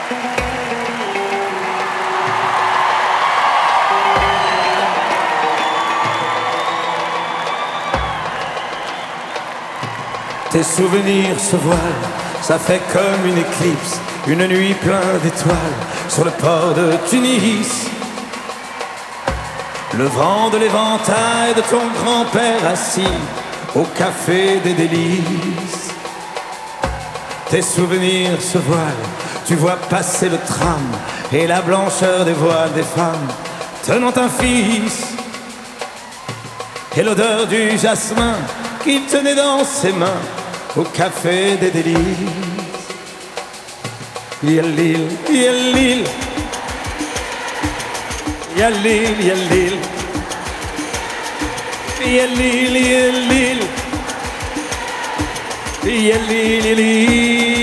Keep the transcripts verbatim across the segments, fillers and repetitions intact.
Tes souvenirs se voilent, ça fait comme une éclipse, une nuit pleine d'étoiles sur le port de Tunis. Le vent de l'éventail de ton grand-père assis au café des délices. Tes souvenirs se voilent, tu vois passer le tram et la blancheur des voiles des femmes tenant un fils. Et l'odeur du jasmin qu'il tenait dans ses mains au café des délices. Yalil, yalil, yalil, yalil, yalil, yalil, yalil, yalil.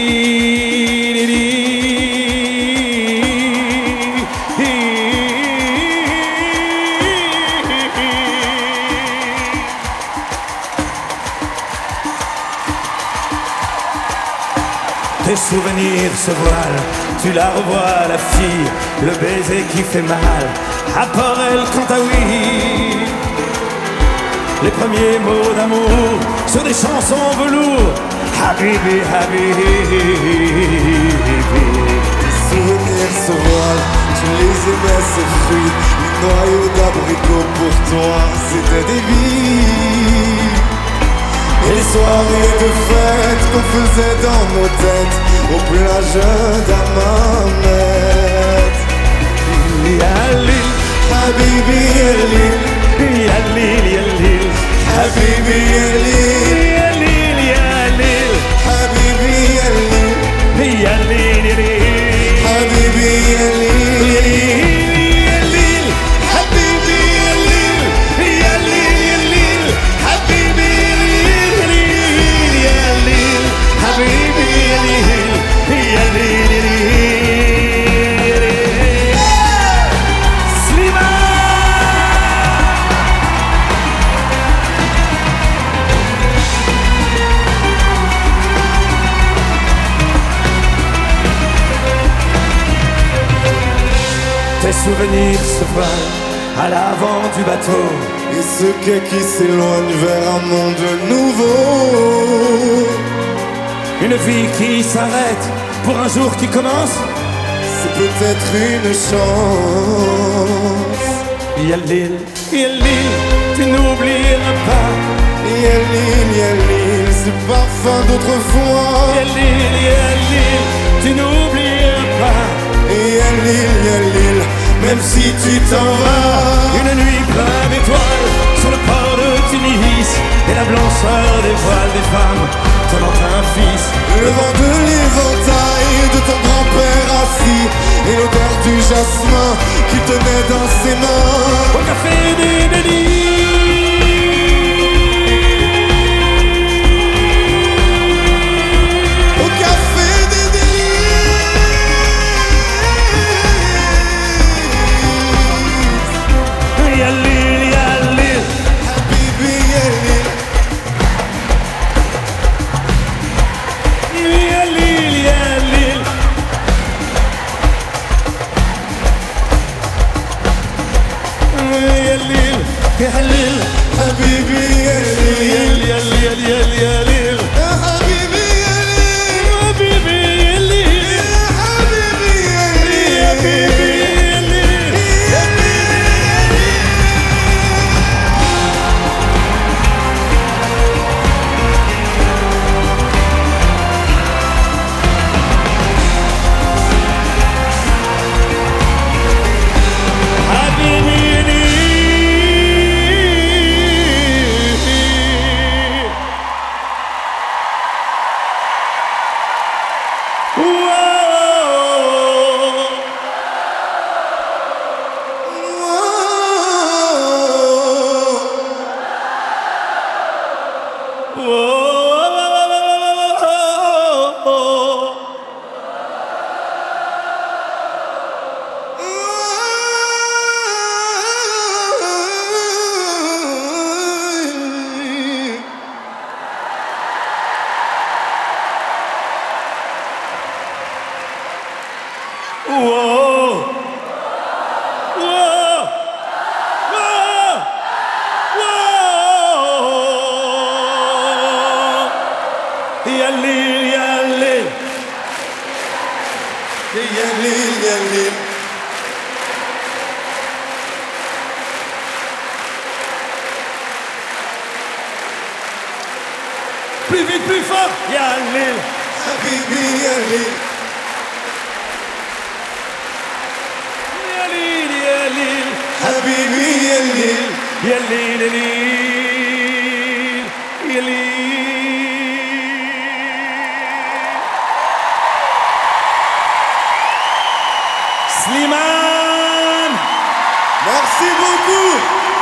Tes souvenirs se voilent, tu la revois la fille, le baiser qui fait mal, à part elle quant à oui. Les premiers mots d'amour sur des chansons velours, Habibi, Habibi. Tes souvenirs se voilent, tu les aimais ces fruits, les noyaux d'abricots pour toi c'était des vies. Et les soirées de fête qu'on faisait dans nos têtes aux plages d'Hammamet. Yalil, Habibi Yalil, Yalil, Yalil, Habibi Yalil, Yalil, Yalil, Habibi Yalil, Yalil, Yalil, Habibi Yalil. Tes souvenirs se voilent à l'avant du bateau Et ce quai qui s'éloigne vers un monde nouveau. une vie qui s'arrête pour un jour qui commence. C'est peut-être une chance. Yalil, Yalil, tu n'oublieras pas. Yalil, Yalil, ce parfum d'autrefois. Yalil, Yalil, tu n'oublieras pas. Yalil, Yalil, même si tu t'en vas. Une nuit pleine d'étoiles sur le port de Tunis et la blancheur des voiles des femmes tenant un fils. Le vent de l'éventail de ton grand-père assis et l'odeur du jasmin qu'il tenait dans ses mains Au café des délices. au café des délices. Yalil, Yalil, Habibi Yalil, Yalil, Yalil. Whoa. Whoa. Whoa. Whoa. Yalil, yalil. Yalil, yalil. Plus vite, plus fort. Yalil. Habibi, yalil. Yalil, yalil. Habibi, yalil. Yalil, yalil. Yalil. Slimane. Merci beaucoup.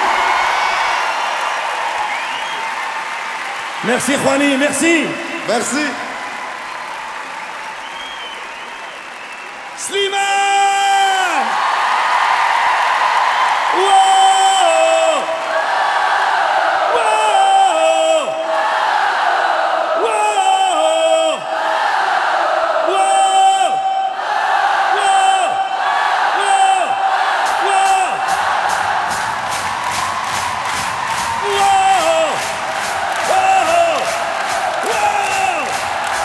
Merci Juani, merci. Merci. Slimane.